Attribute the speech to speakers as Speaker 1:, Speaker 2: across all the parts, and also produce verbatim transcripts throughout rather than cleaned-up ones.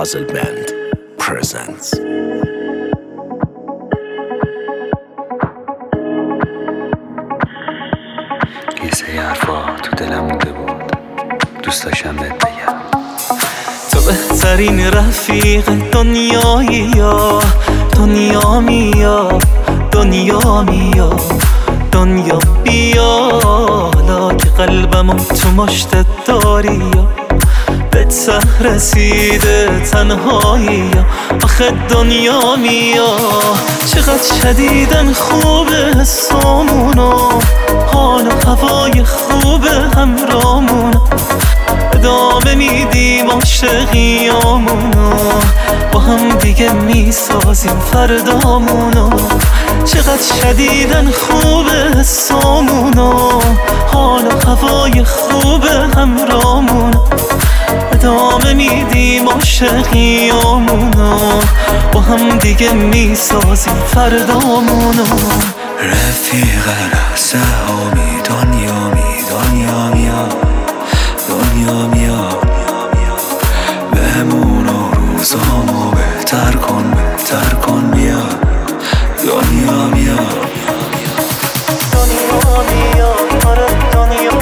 Speaker 1: Puzzle Band presents.
Speaker 2: یه سری حرفا تو دلم مونده بود، دوست داشتم بهت بگم.
Speaker 3: تو بهترین رفیق دنیایی، یا دنیا میا دنیا میا دنیا بیا، حالا که قلبمو تو مشتت داری، یا به ته رسیده تنهایی، یا آخه دنیا میا. چقدر شدیدن خوبه حسامونو، حال و هوای خوبه همرامونو، ادامه میدیم عاشقیامونو، با هم دیگه میسازیم فردامونو. چقدر شدیدن خوبه حسامونو، حال و هوای خوبه همرامونو، ادامه میدیم عاشقیامونو، با هم دیگه میسازیم فردامونو.
Speaker 2: رفیق رهسهامی دنیا می دنیا میا دنیا میا، بهمون و روزامو بهتر کن بهتر کن بیا دنیا میا
Speaker 3: دنیا میا آره دنیا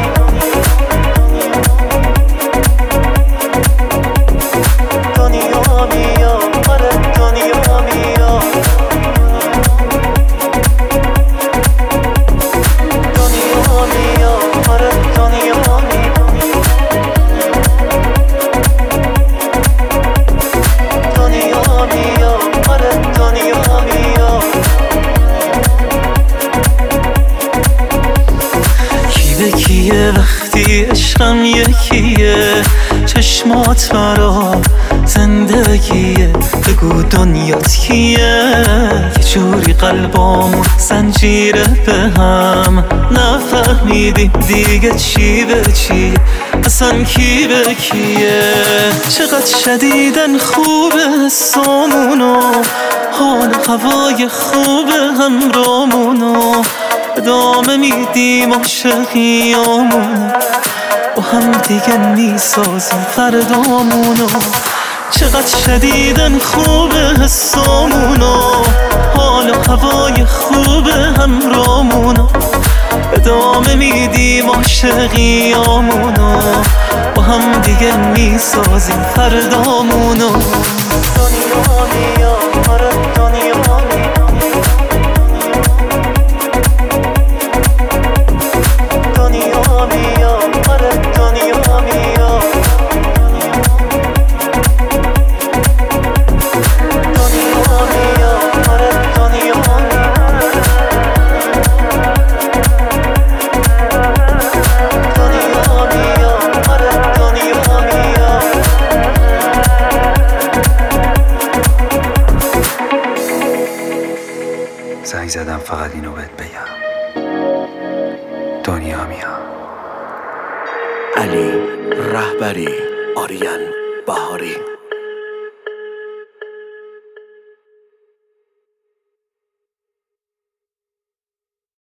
Speaker 3: دنیا میا آره دنیا میا دنیا میا آره دنیا دنیا میا آره دنیا میا. کی به کیه وقتی عشقم یکیه، چشمات برا زندگیه، بگو دنیات کیه. یه جوری قلبامون زنجیره به هم، نفهمیدیم دیگه چی به چیه، اصلا کی به کیه. چقدر شدیدن خوبه حسامونو، حال و هوای خوبه همرامونو، ادامه میدیم عاشقیامونو، با هم دیگه میسازیم فردامونو. چقدر شدیدن خوبه حسامونو، حال و هوای خوبه همرامونو، ادامه میدیم عاشقیامونو، با هم دیگه میسازیم فردامونو. دنیا میا آره دنیا دنیا میا آره دنیا میا دنیا میا آره دنیا دنیا میا آره دنیا میا.
Speaker 2: زنگ زدم فقط اینو بهت بگم، دنیا میا.
Speaker 1: علی رهبری، آریان بهاری.